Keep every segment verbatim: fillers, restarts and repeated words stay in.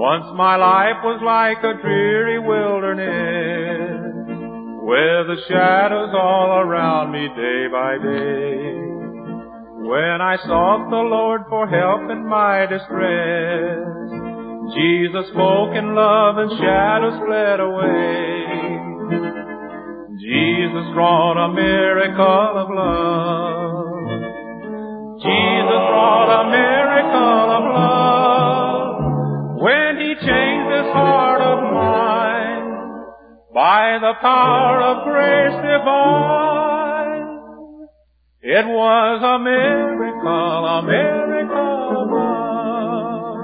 Once my life was like a dreary wilderness, with the shadows all around me day by day. When I sought the Lord for help in my distress, Jesus spoke in love and shadows fled away. Jesus wrought a miracle of love. Jesus wrought a miracle of love when He changed this heart of mine by the power of grace divine. It was a miracle, a miracle of love.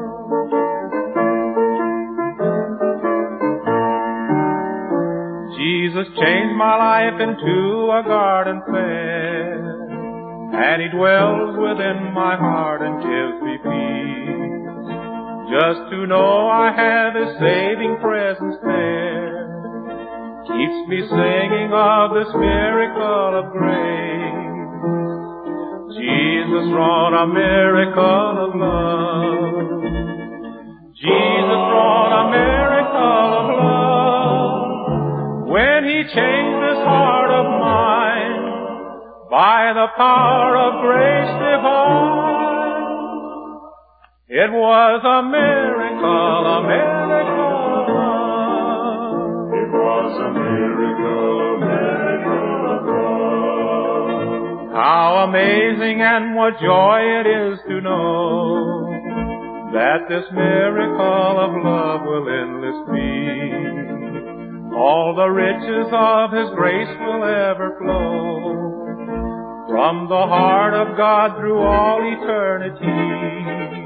Jesus changed my life into a garden fair, and He dwells within my heart and gives me peace. Just to know I have His saving presence there keeps me singing of this miracle of grace. Jesus wrought a miracle of love. Jesus wrought a miracle of love when He changed this heart of mine by the power of grace divine. It was a miracle, a miracle of love. It was a miracle, a miracle of love. How amazing and what joy it is to know that this miracle of love will endless be. All the riches of His grace will ever flow from the heart of God through all eternity.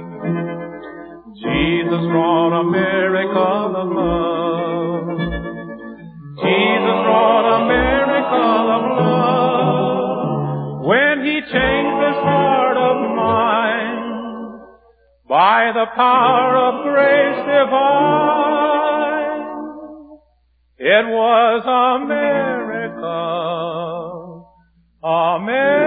Jesus wrought a miracle of love. Jesus wrought a miracle of love when He changed this heart of mine by the power of grace divine. It was a miracle, a miracle.